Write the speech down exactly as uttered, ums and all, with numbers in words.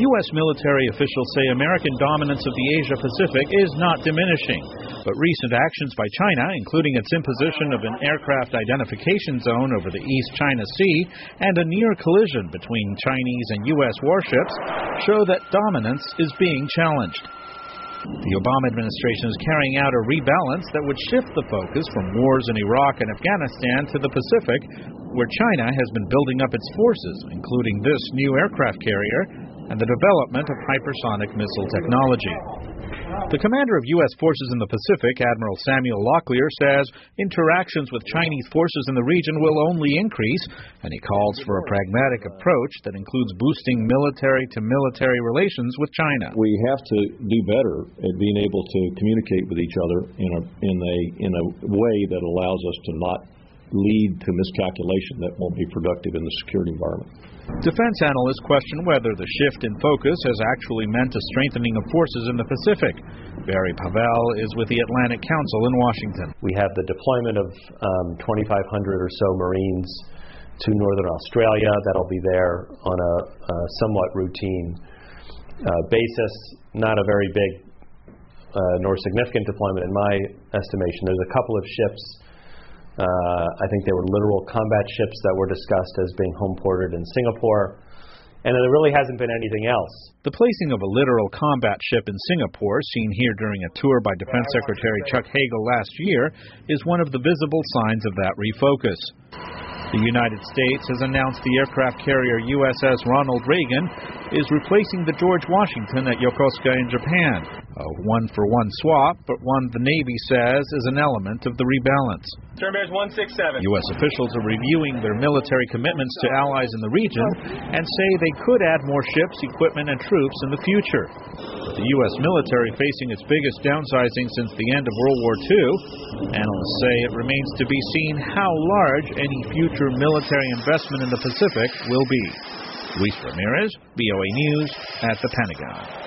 U S military officials say American dominance of the Asia-Pacific is not diminishing, but recent actions by China, including its imposition of an aircraft identification zone over the East China Sea and a near collision between Chinese and U S warships, show that dominance is being challenged. The Obama administration is carrying out a rebalance that would shift the focus from wars in Iraq and Afghanistan to the Pacific, where China has been building up its forces, including this new aircraft carrier and the development of hypersonic missile technology. The commander of U S forces in the Pacific, Admiral Samuel Locklear, says interactions with Chinese forces in the region will only increase, and he calls for a pragmatic approach that includes boosting military-to-military relations with China. We have to do better at being able to communicate with each other in a in a in a way that allows us to not lead to miscalculation that won't be productive in the security environment. Defense analysts question whether the shift in focus has actually meant a strengthening of forces in the Pacific. Barry Pavel is with the Atlantic Council in Washington. We have the deployment of um, twenty-five hundred or so Marines to northern Australia. That'll be there on a, a somewhat routine uh, basis. Not a very big uh, nor significant deployment in my estimation. There's a couple of ships. Uh, I think they were literal combat ships that were discussed as being home ported in Singapore, and there really hasn't been anything else. The placing of a literal combat ship in Singapore, seen here during a tour by Defense Secretary Chuck Hagel last year, is one of the visible signs of that refocus. The United States has announced the aircraft carrier U S S Ronald Reagan is replacing the George Washington at Yokosuka in Japan. A one-for-one swap, but one the Navy says is an element of the rebalance. Sternbears one six seven. U S officials are reviewing their military commitments to allies in the region and say they could add more ships, equipment, and troops in the future. With the U S military facing its biggest downsizing since the end of World War Two, analysts say it remains to be seen how large any future military investment in the Pacific will be. Luis Ramirez, V O A News, at the Pentagon.